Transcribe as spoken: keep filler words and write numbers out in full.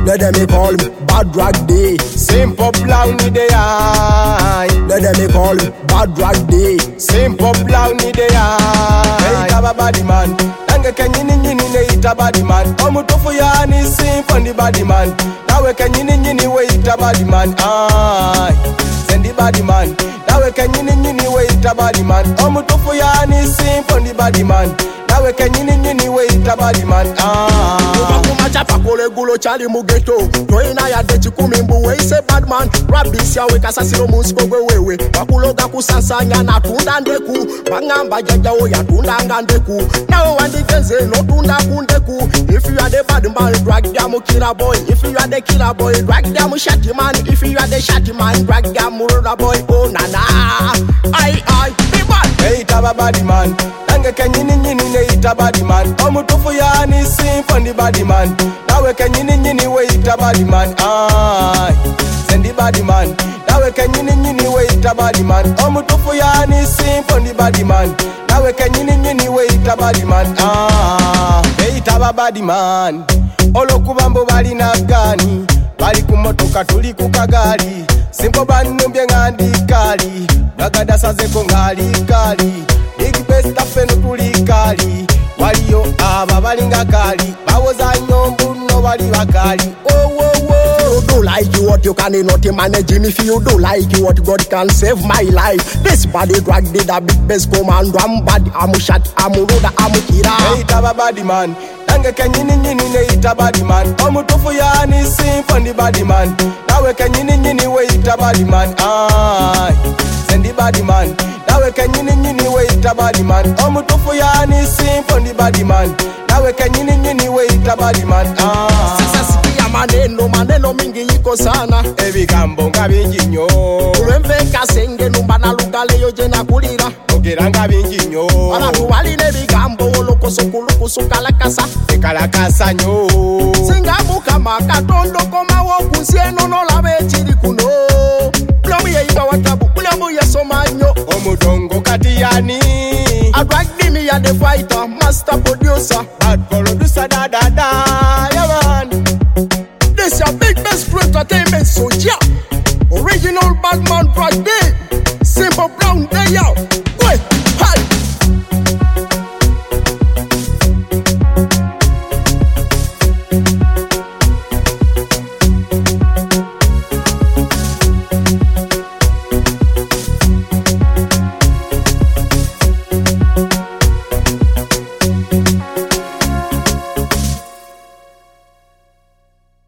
Let them call me Bad Drag D. Simple blown with the eye. Let them call me Bad Drag D. Simple blown with the eye. Hey, taba body man. Nange kenyini nyini ne ita body man. Omutufu yani simple ndi body man. Nawe kenyini nyini we ita body man. Ay, sendi body man. Nawe kenyini nyini we ita body man. Omutufu yani simple ndi body man. Nawe kenyini nyini we ita body man. Ah, kumacha pakole gulo chali mugeto. Toina ya dechi kumimbu we ise bad man. Rap this ya we kasasiro musiko gwe wewe. Wakuloga kusansanya na tunda ndeku. Bangamba jaja o ya tunda ngandeku. Nawe wandigeze no tunda kundeku. If you are the bad man, drag them killer boy. If you are the killer boy, drag them shotty man. If you are the shotty man, drag them murder boy. Oh na na, I I be bad. Hey taba body man. Nange kenyini nyini ne ita body man. Omutufu yani simple ndi body man. Nawe kenyini nyini we ita body man. Ay, sendi body man. Nawe kenyini nyini we ita body man. Omutufu yani simple ndi body man. Nawe kenyini nyini we ita body man. Ah, hey taba body man. Olokubambo bali na gani. Bali kumotoka tuli kukagari. Simple banumbye ngandi kali. Nagada sazeko ngali kali. Big best afeno tuli kali. Waliyo aba balinga kali. Bawoza nyombu no bali bakali. Oh oh oh. If you do like you what you cannot manage him. If you do like you what God can save my life. This body drag did a big best commando. I'm bad, I'm shot, I'm ruda, I'm kira. Hey taba body man. Nange kenyini nyini ne ita body man. Omutufu yani simple ndi body man. Nawe kenyini nyini we ita body man. Ay, sendi body man. Nawe kenyini nyini we ita body man. Omutufu yani simple ndi body man. Nawe kenyini nyini we ita body man. Ah, sasa sikia maneno maneno mingi yiko sana. Ebigambo nga bingi nnyo. Kulwemveka senge numba na lugale yo jena kulira. Ogera nga bingi nnyo. Abantu baline bigambo olokoso kulukusu kalakasa. Ekalakasa nnyo. Singa mukama katondo koma wokusieno no labe chiri kuno. Blomu ye iba watabu, blomu ye somanyo. Omudongo kati yani. I drag me ya the fighter, master producer. Bad producer dada